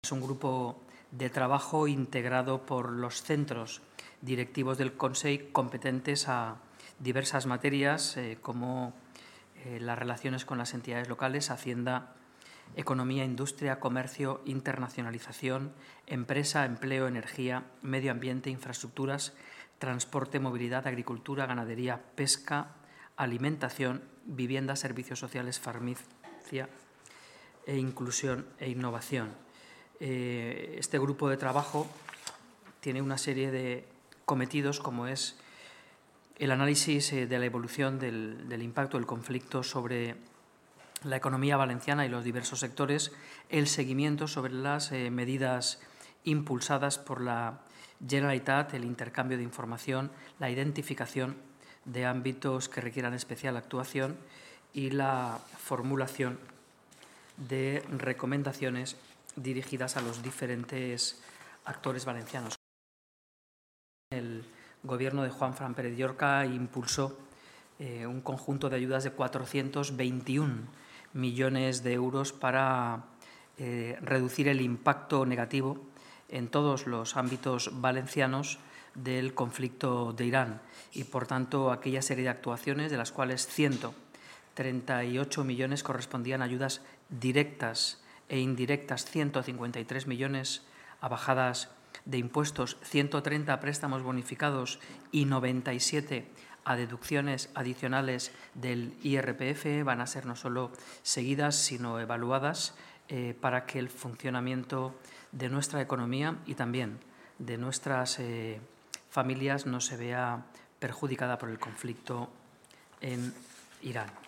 Es un grupo de trabajo integrado por los centros directivos del Consell competentes a diversas materias como las relaciones con las entidades locales, Hacienda, Economía, Industria, Comercio, Internacionalización, Empresa, Empleo, Energía, Medio Ambiente, Infraestructuras, Transporte, Movilidad, Agricultura, Ganadería, Pesca, Alimentación, Vivienda, Servicios Sociales, Farmacia e Inclusión e Innovación. Este grupo de trabajo tiene una serie de cometidos como es el análisis de la evolución del impacto del conflicto sobre la economía valenciana y los diversos sectores, el seguimiento sobre las medidas impulsadas por la Generalitat, el intercambio de información, la identificación de ámbitos que requieran especial actuación y la formulación de recomendaciones dirigidas a los diferentes actores valencianos. El Gobierno de Juan Fran Pérez Llorca impulsó un conjunto de ayudas de 421 millones de euros para reducir el impacto negativo en todos los ámbitos valencianos del conflicto de Irán y, por tanto, aquella serie de actuaciones de las cuales 138 millones correspondían a ayudas directas e indirectas, 153 millones a bajadas de impuestos, 130 a préstamos bonificados y 97 a deducciones adicionales del IRPF. Van a ser no solo seguidas, sino evaluadas para que el funcionamiento de nuestra economía y también de nuestras familias no se vea perjudicada por el conflicto en Irán.